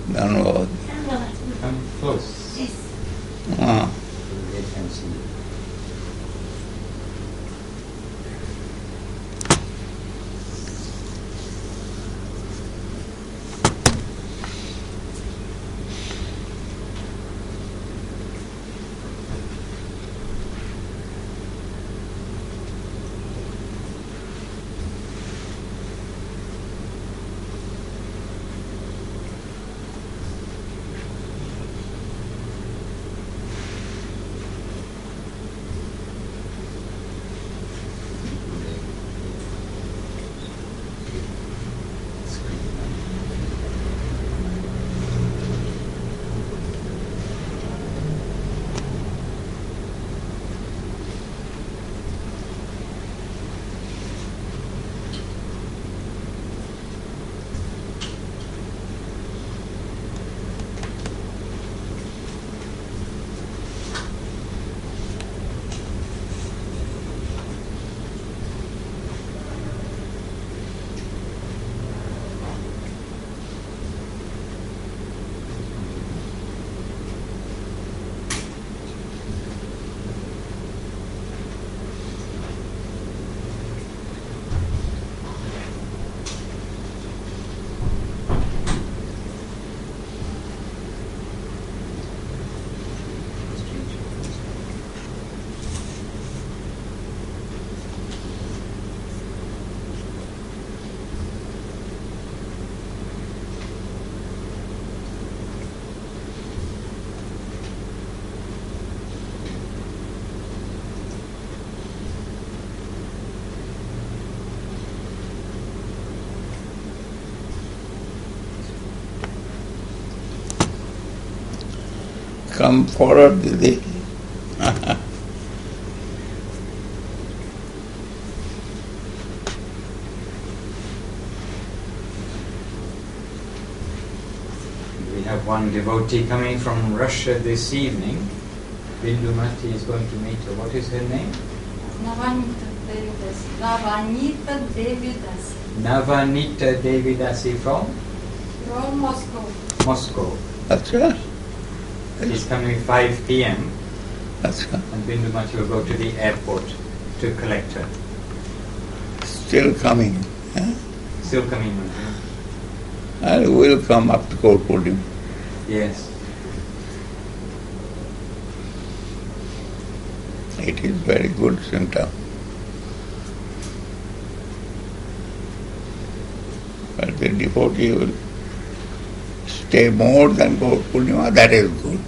Dhanavad. Come close. Yes. Ah. So they can see you. Come forward, Didi. We have one devotee coming from Russia this evening. Bindumati is going to meet her. What is her name? Navanita Devidasi. Navanita Devidasi. Navanita Devidasi From Moscow. Moscow. That's right. She's coming 5 p.m. That's right. and Bindumati will go to the airport to collect her. Still coming. Eh? Still coming. I will come up to Kolpurdim. Yes. It is very good center. But the devotee will stay more than Gaur Purnima, that is good.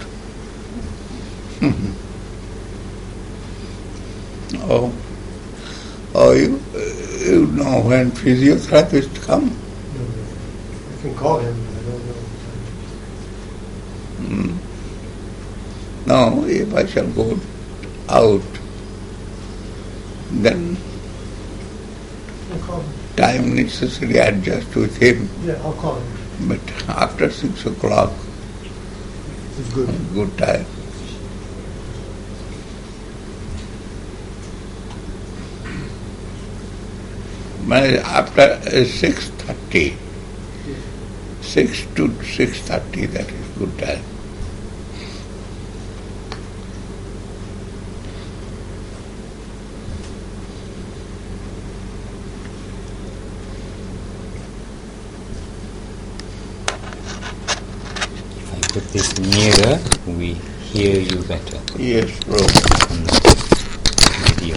You know when physiotherapist come? I can call him, but I don't know. No, if I shall go out, then I'll call him. time necessarily adjust with him. Yeah, I'll call him. But after 6 o'clock, It's good. good time. After 6:30, 6 to 6:30, that is good time. If I put this nearer, we hear you better Yes, bro. on the video.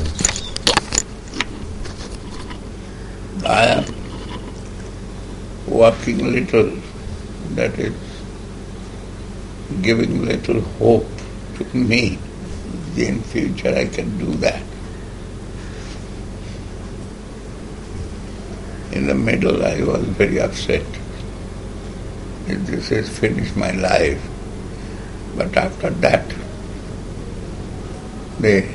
I am working little, that is giving little hope to me. In future I can do that. In the middle I was very upset. This has finished my life. But after that, they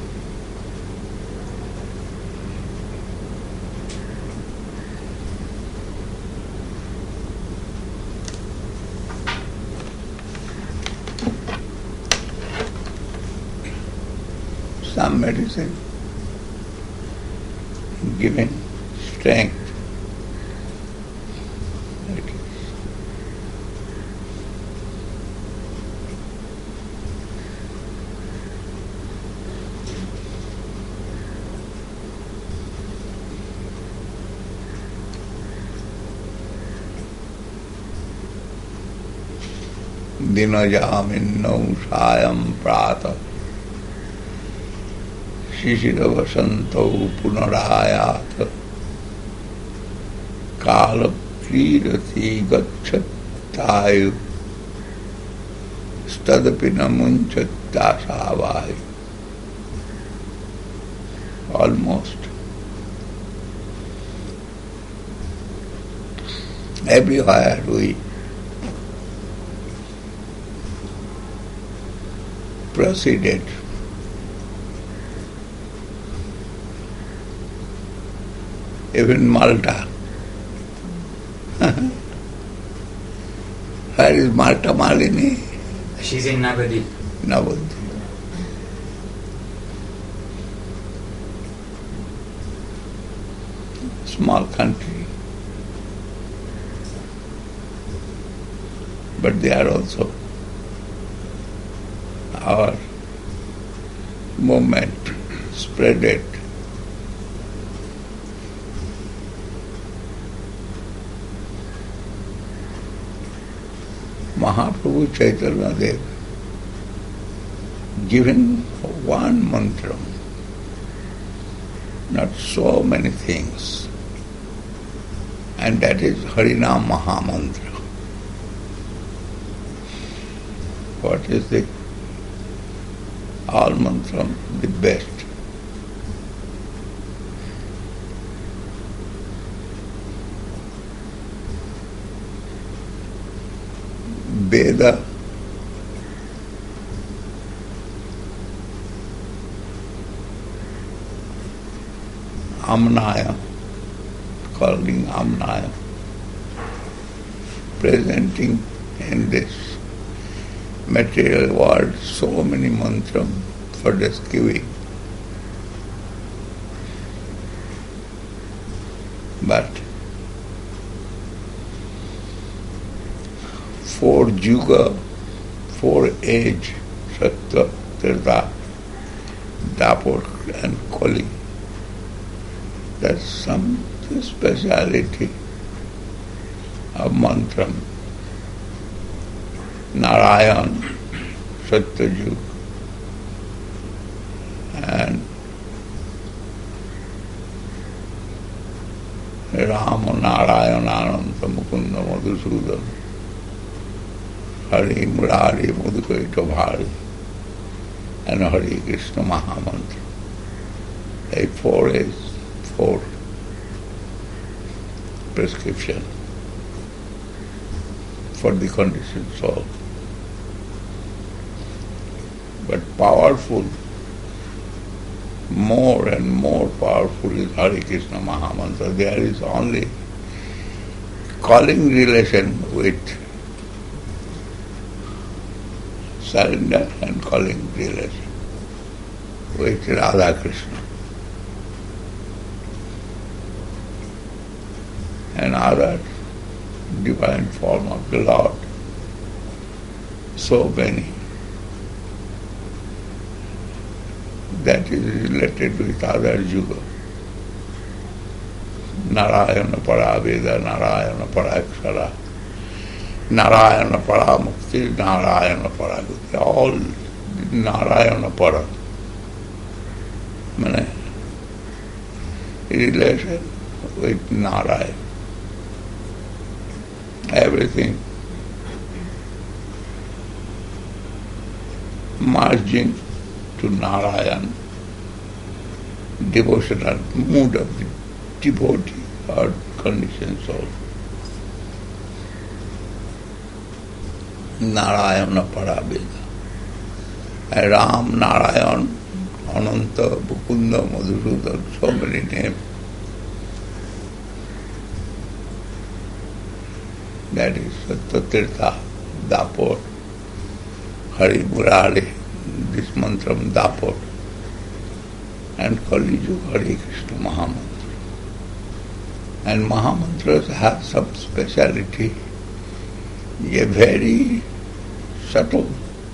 some medicine giving strength. dinajaminnau sayam prata shishira vasantau punarayata kala krirati gacchatayu stadapi namunchattasavai. Almost everywhere we proceeded. Even Malta. Where is Malta Malini? She's in Navadip. Navadip. Small country. But they are also our movement spread it. Mahaprabhu Chaitanya Dev given one mantra, not so many things, and that is Harinam Mahamantra. What is the all mantra the best? Veda Amnaya, calling Amnaya, presenting in this material world so many mantras for this giving. But 4 Juga, 4 age, Satya, Tirtha, Dapur and Kali. That's some speciality of mantra. Narayan, Satyajug, and Rama, Narayan, Ananta, Mukunda, Madhusudan, Hari, Murari, Madhukaita Bhari, and Hari Krishna Mahamantra. A 4 is 4 prescription for the conditioned soul. But powerful, more and more powerful is Hare Krishna Mahamantra. There is only calling relation with surrender and calling relation with Radha Krishna and other divine form of the Lord. So many. That is related with other Juga. Narayana Paraveda, Narayana Parakshara, Narayana Paramukti, Narayana Paraguti, all Narayana Para. Meaning, relation with Narayana. Everything merging to Narayan, devotional mood of the devotee or conditioned soul. Narayana Paraveda. And Ram, Narayan, Ananta, Mukunda, Madhusudan, so many names. That is Satyatirtha, Dapur, Hari Murali, this mantra Dapur, and Kali Yuga Hare Krishna Mahamantra. And Mahamantras have some speciality, a very subtle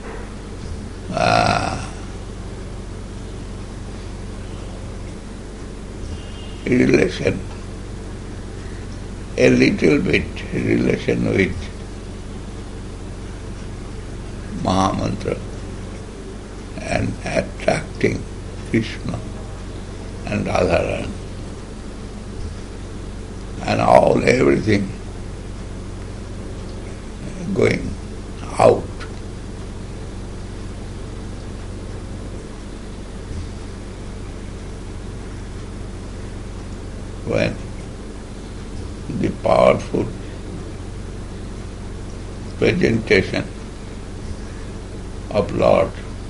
relation, a little bit relation with Mahamantra and attracting Krishna and Radharani and everything going out. When the powerful presentation of Lord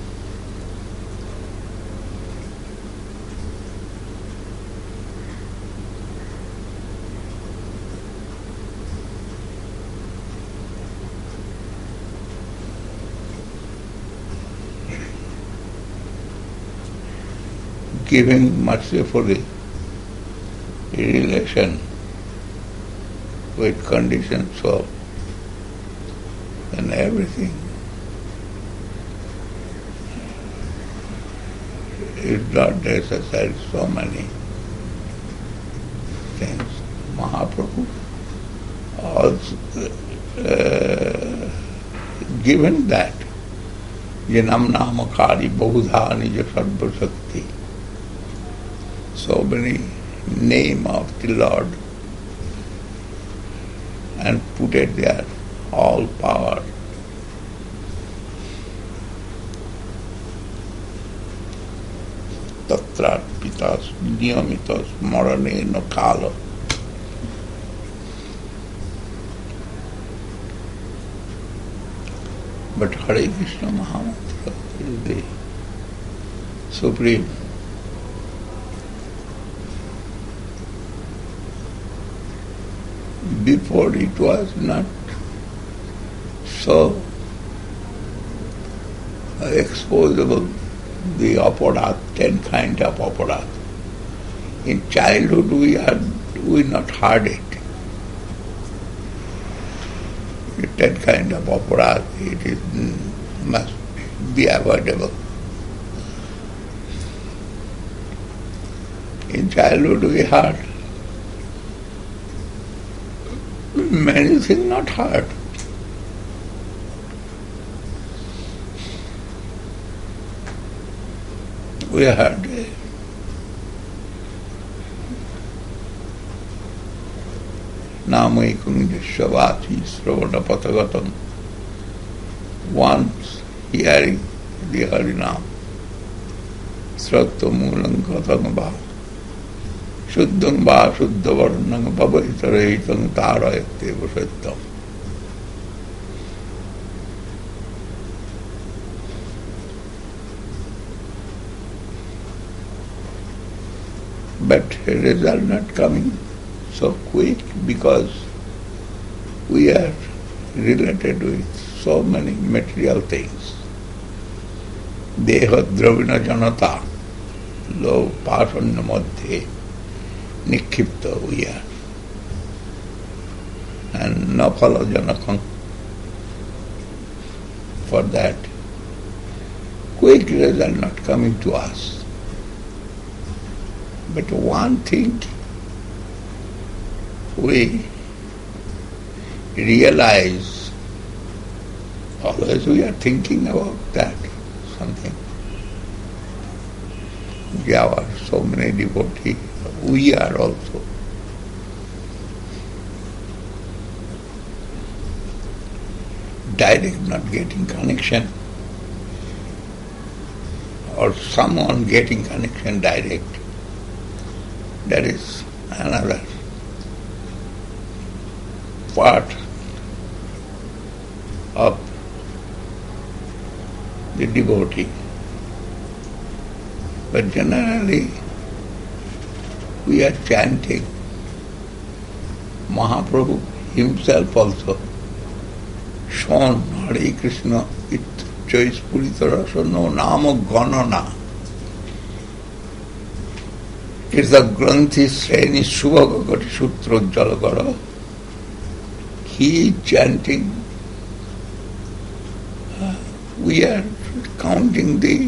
giving mercifully relation with conditioned soul and everything is not necessary. So many things. Mahaprabhu also given that Janam Namakari Bahudha Nija Sarva Shakti, so many name of the Lord, and put it there, all power. Tatrarpitas niyamitas marane no kala. But Hare Krishna Mahamantra is the supreme. Before it was not so exposable, the aparat, 10 kinds of aparat. In childhood we not heard it. The 10 kinds of aparat, must be avoidable. In childhood we heard many things not heard. We heard Namayikung Jashavati Sravana Patagatam. Once hearing the Harinam, Sratto Mulang Katang Bha, Shuddhang Bha Shuddhavarnang Bhavaitaraitam Tarayateva Sattam. But result not coming so quick because we are related with so many material things. Deha Dravina Janata, Lo Pasanya Madhye, Nikipta we are. And Napala Janakam. For that, quick result not coming to us. But one thing we realize, always we are thinking about that, something. There are so many devotees, we are also. Direct not getting connection, or someone getting connection direct. That is another part of the devotee. But generally, we are chanting. Mahaprabhu himself also shown Hare Krishna it choice Puritarasa no Nama Ganana. It's the Granthi Sreni Shubhagakati Sutra Jalagara. He is chanting. We are counting the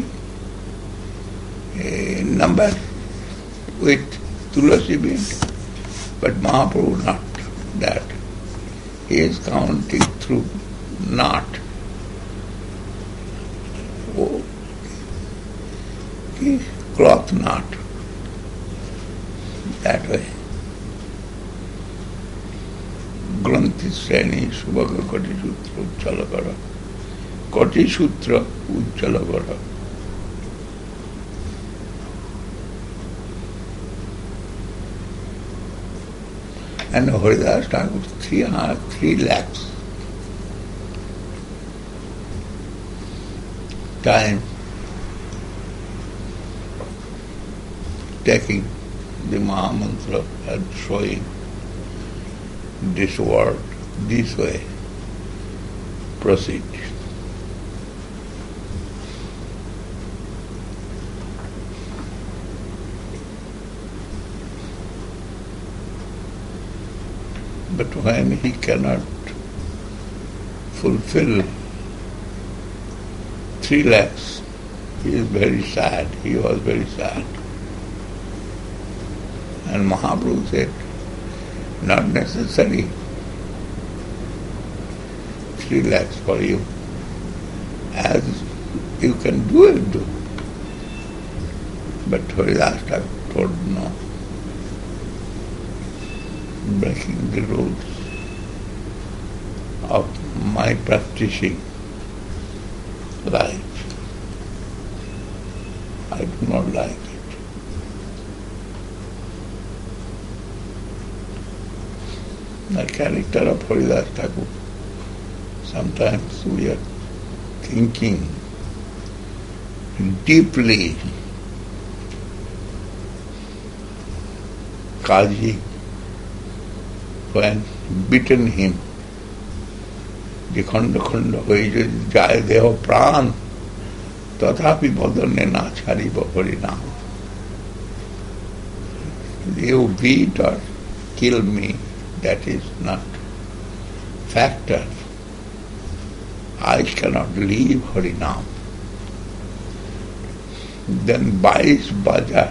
number with Tulasi bean, but Mahaprabhu not that. He is counting through knot. the cloth knot. That way. Granthi Sreni Subhaga Koti Sutra Uchchalakara. Koti Sutra Uchchalakara. And Haridas Thakur 3 lakhs time taking the Mahamantra and showing this word this way. Proceed. But when he cannot fulfill 3 lakhs, he is very sad. He was very sad. And Mahaprabhu said, not necessary 3 lakhs for you. As you can do it, do. But Haridas Thakur told no. Breaking the rules of my practicing life. I do not like it. The character of Haridas Thakur, sometimes we are thinking deeply. Kaji, when beaten him, the khanda khanda hoye jaya deho pran tathapi badane na chariba harinam. You beat or kill me, that is not factor. I cannot leave Harinam. Then 22 bazar,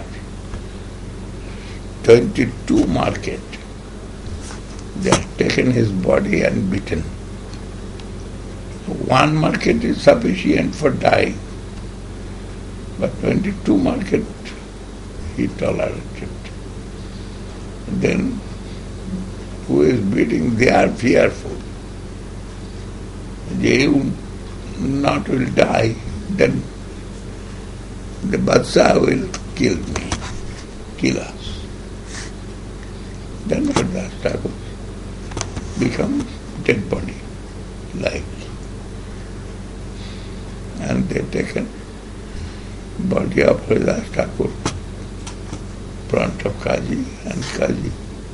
22 market, they have taken his body and beaten. 1 market is sufficient for dying, but 22 market he tolerated. Then who is beating, they are fearful. They not will die, then the Badshah will kill me, kill us. Then Haridas Thakur become dead body, like. And they taken body of Haridas Thakur front of Kaji, and Kaji,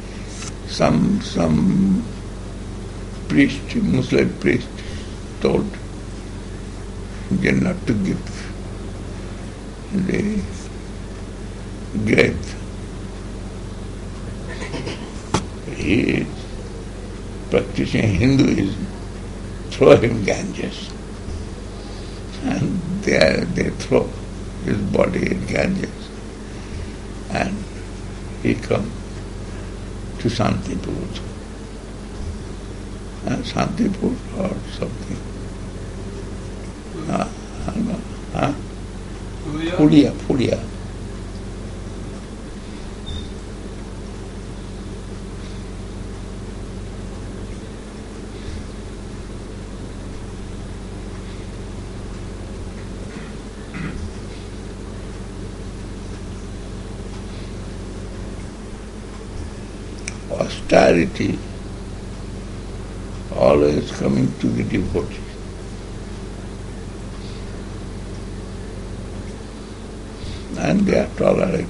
some priest, Muslim priest, told them not to give the grave. He is practicing Hinduism, throw him Ganges. And there they throw his body in Ganges. And he come to Shantipur. Shantipur or something. Pulia. Austerity always coming to the devotee. And they are tolerating.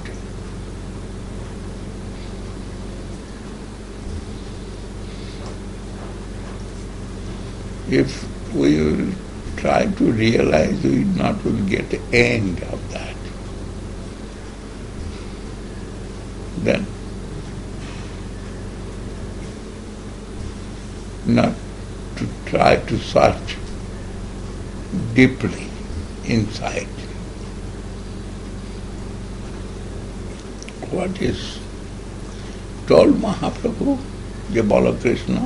If we will try to realize, we not will get the end of that. Then not to try to search deeply inside what is told Mahaprabhu, the Bala Krishna,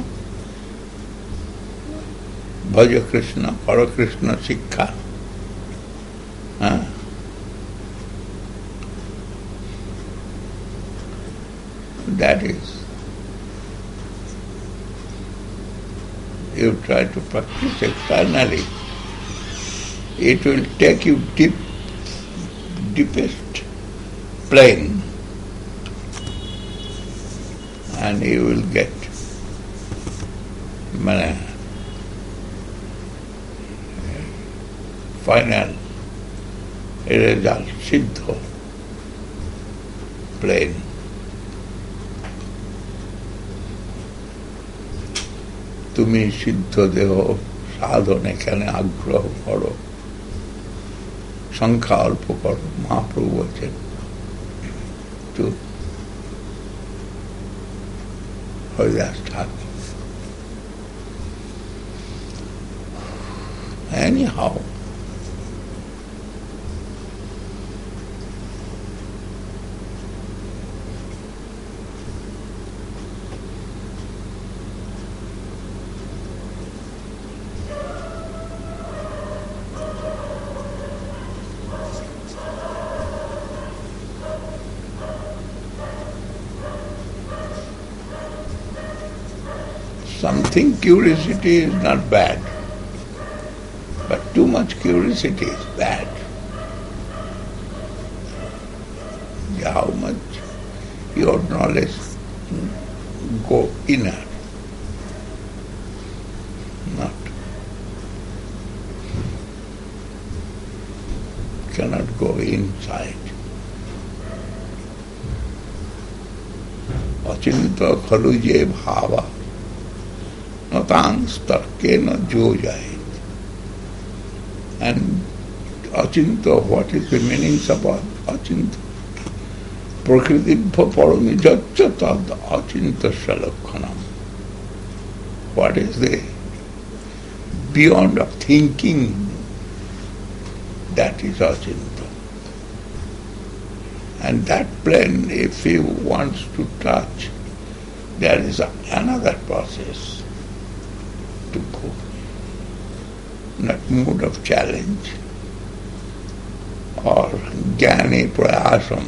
Bhaja Krishna, Para Krishna Sikha. you try to practice externally, it will take you deepest plane, and you will get final result, siddha plane. তুমি সিদ্ধ দেহ সাধন এখানে আগ্রহ করো, সংখ্যা অল্প করো, মহাপ্রভু বলছেন to Haridas Thakur. Anyhow, something curiosity is not bad, but too much curiosity is bad. How much your knowledge go inner, not cannot go inside. Achinta khalu je bhava natang starkena jojayet. And achinta, what is the meaning about achinta? Prakritibha parami jacca tad achinta salakhanam. What is the beyond of thinking? That is achinta. And that plane, if he wants to touch, there is another process to go. Not mood of challenge or jnani prayasam.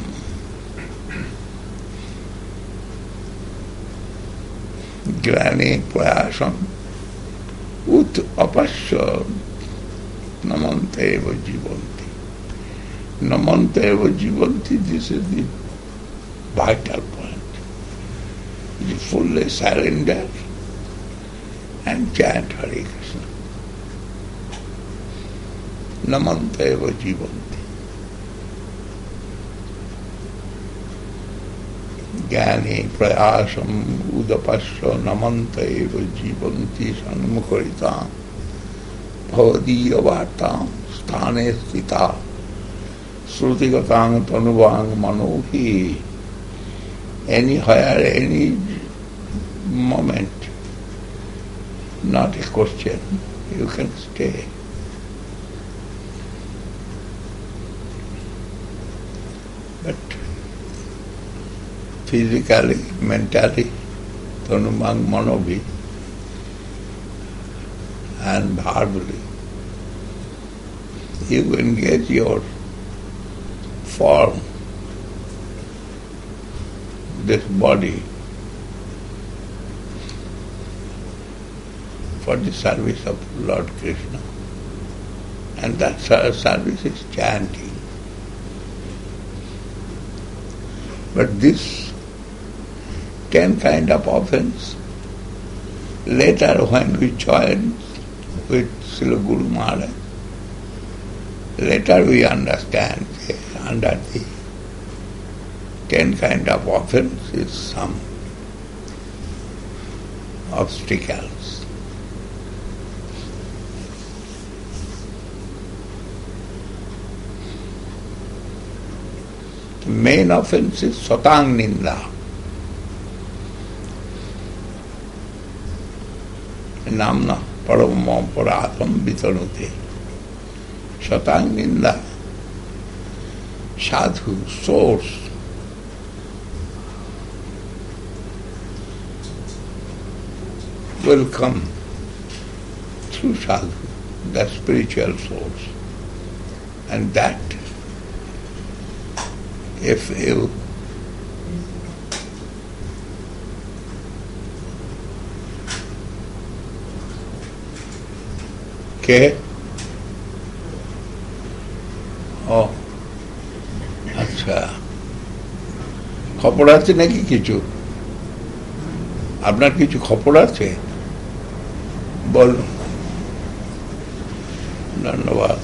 Jnani prayasam ut apasya namante eva jivanti. Namante eva jivanti, this is the vital point. You fully surrender and chant Hare Krishna. Namanta eva jivanti. Jnani prayasam udapasya namanta eva jivanti sanmukharita bhavadiya vartam sthane sthita srutigatang tanuvang manohi. Anywhere, any moment, not a question, you can stay. But physically, mentally, tanumang manovi, and verbally, you engage your form, this body, for the service of Lord Krishna. And that service is chanting. But this 10 kind of offense, later when we join with Srila Guru Maharaj, later we understand under the 10 kind of offense is some obstacles. The main offense is Satang Ninda. Namna paramam paradam vitanute. Satang Ninda, sadhu, source. Will come through sadhu, the spiritual source. And that, if you কে? ও আচ্ছা, খবর আছে নাকি কিছু? আপনার কিছু খবর আছে? বলুন। ধন্যবাদ।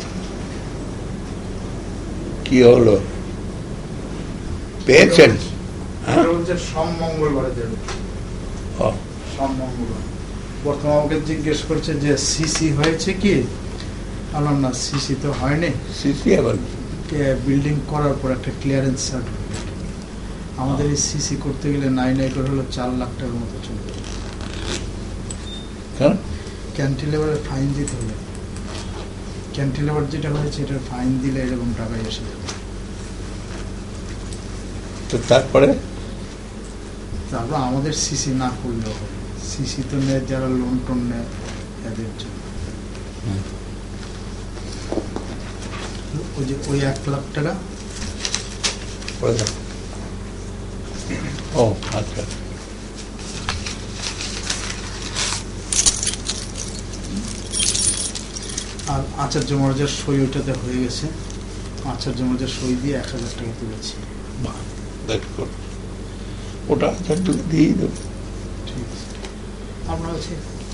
কি হলো, পেয়েছেন? হ্যাঁ? এটা হচ্ছে সোম মঙ্গলবারে দেবে, ও, সোম মঙ্গলবার। প্রথম আমাকে জিজ্ঞেস করছে যে সিসি হয়েছে কি, বললাম না সিসি তো হয়নি, সিসি আবার বিল্ডিং করার পর একটা ক্লিয়ারেন্স সার্টিফিকেট। আমাদের এই সিসি করতে গেলে নাই করে হলো 4 লাখ টাকার মতো চলে যাবে। কেন? ক্যান্টিলেভারের ফাইন দিতে হবে। ক্যান্টিলেভার যেটা হয়েছে এটার ফাইন দিলে এরকম টাকায় এসে যাবে। তো তারপরে তারপর আমাদের সিসি না করলেও হবে। সিসি তো নেয় যারা লোন টোন নেয় এদের জন্য। ওই যে ওই 1 লাখ টাকা পরে দাও। ও আচ্ছা, আর আচার্য মহারাজের সই ওইটাতে হয়ে গেছে। আচার্য মহারাজের সই দিয়ে 1,000 টাকা তুলেছি। বাহ, দেখুন, ওটা আচার্য দিয়ে দেবো। ঠিক আছে, আপনার আছে?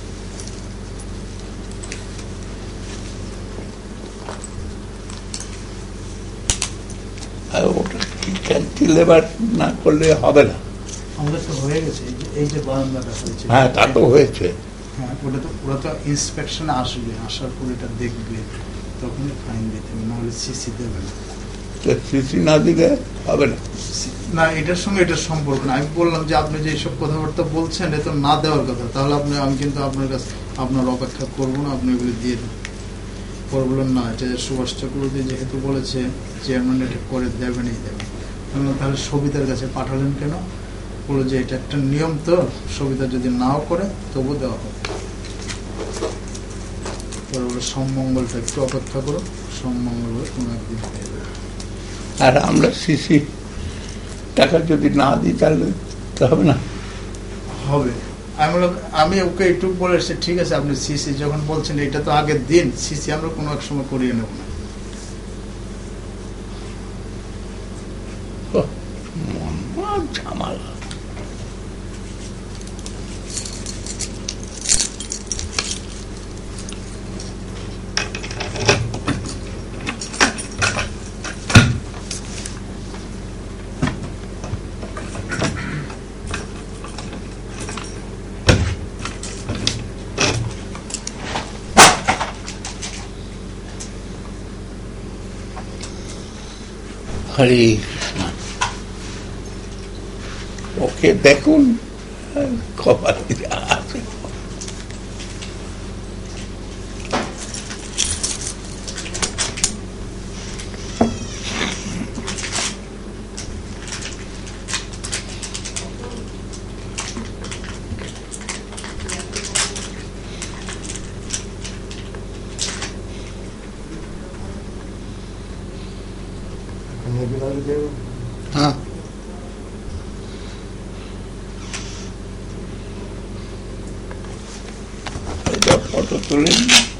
আর ওটা কি ক্যান্টিলেভার না করলে হবে না? আমাদের তো হয়ে গেছে, এই যে বারান্দাটা হয়েছে। হ্যাঁ, তা তো হয়েছে। হ্যাঁ, ওরা তো ইন্সপেকশনে আসবে, আসার পর এটা দেখবে, তখনই ফাইন দিতে হবে, নাহলে সিসি দেবে না। সিসি না দিলে হবে না। না, এটার সঙ্গে এটার সম্পর্ক না। আমি বললাম যে আপনি যে এইসব কথাবার্তা বলছেন এ তো না দেওয়ার কথা, তাহলে আমি কিন্তু আপনার কাছে আপনার অপেক্ষা করবো না, আপনি এগুলো দিয়ে দেন। পরে বললেন না, এটা সুভাষ চক্রবর্তী যেহেতু বলেছে চেয়ারম্যান এটা করে দেবেনই দেবেন। তাহলে সবিতার কাছে পাঠালেন কেন? বলে যে এটা একটা নিয়ম, তো সবিতা যদি নাও করে তবু দেওয়া হবে। পরে বলে সোমমঙ্গলটা একটু অপেক্ষা করো, সোমমঙ্গল কোনো একদিন পেয়ে যাবে। আর আমরা সিসি টাকা যদি না দিই তাহলে তো হবে না। হবে। আমি ওকে একটু বলে এসেছি, ঠিক আছে আপনি সিসি যখন বলছেন এটা তো আগের দিন, সিসি আমরা কোনো এক সময় করিয়ে নেব না। ঝামেলা। হরে কৃষ্ণ। ওকে দেখুন কপাল আছে। হ্যাঁ, এটা ফটো তুলে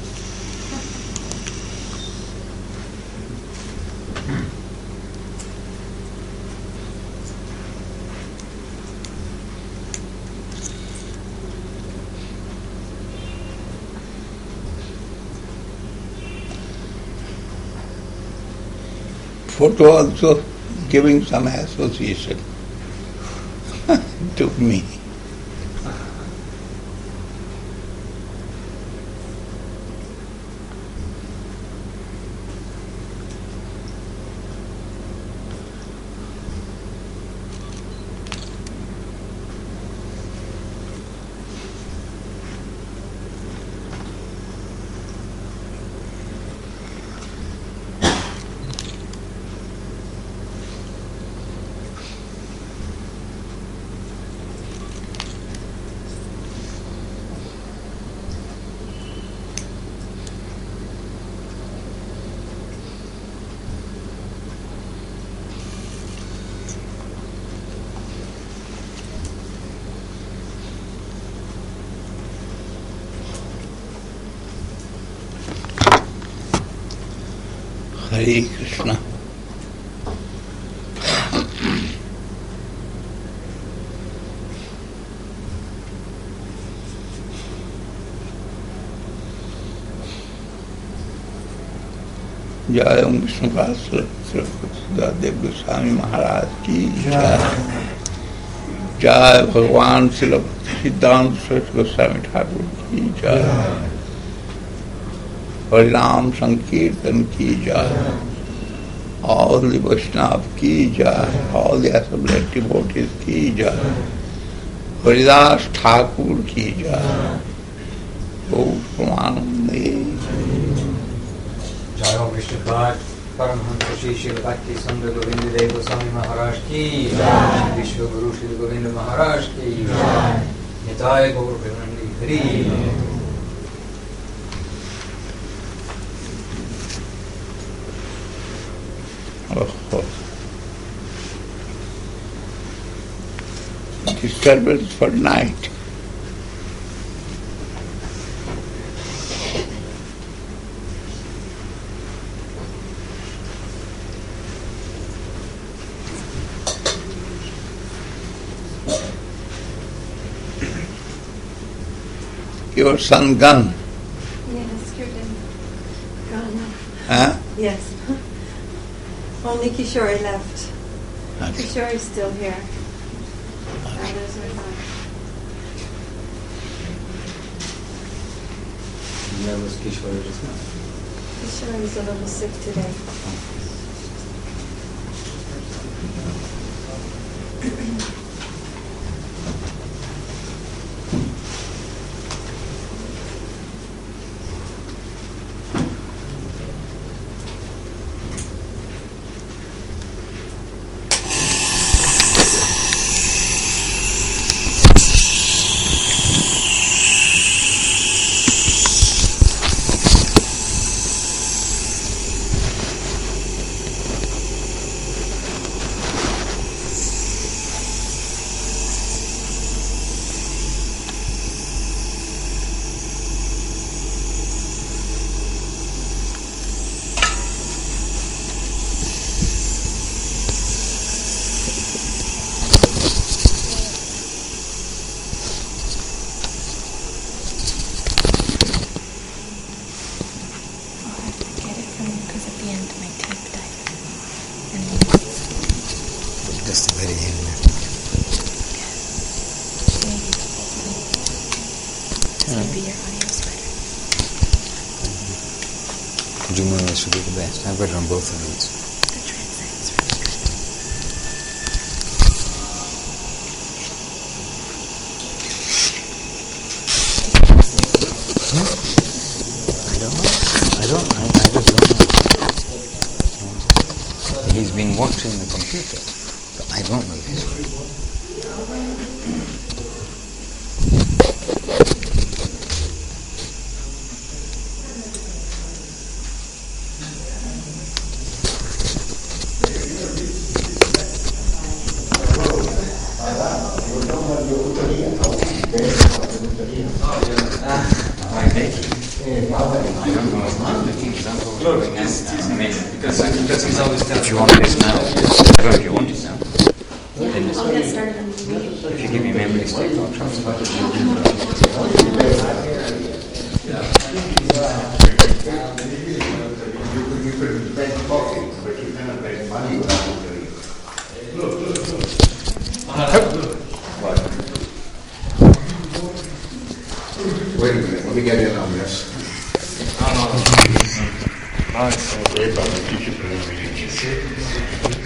photo also giving some association to me. Hare Krishna. जय ओम विष्णुपाद देव गोस्वामी महाराज की जय। जय भगवान श्रील सिद्धांत सरस्वती गोस्वामी ठाकुर की जय। हरिनाम संकीर्तन की जय। All the Vaishnava की जय। All the assembled devotees की जय। हरिदास ठाकुर की जय। गौर प्रमानंदे। जय हो विष्णुपाद परमहंस श्री श्री भक्ति संत गोविंद देव गोस्वामी महाराज की जय। विश्व गुरु श्री गोविंद महाराज की जय। निताय गौर Premanandi Hari. Disturbance for night. Your son gone? Yes, Kirtan. Gone. Huh? Yes. Only Kishore left. Okay. Kishore is still here. Others are not. Where was Kishore just now? Kishore is a little sick today. Just the very end. Maybe your audio is better. Jumla should be the best. I've got it on both of these. The transit's really good. I just don't know. He's been watching the computer, but I don't know this. If you want this now, I don't know if you want it now. Then I'll get started on the meeting. if you give me a memory stick, I'll transfer it. Wait a minute, let me get in on this. Way back, teacher,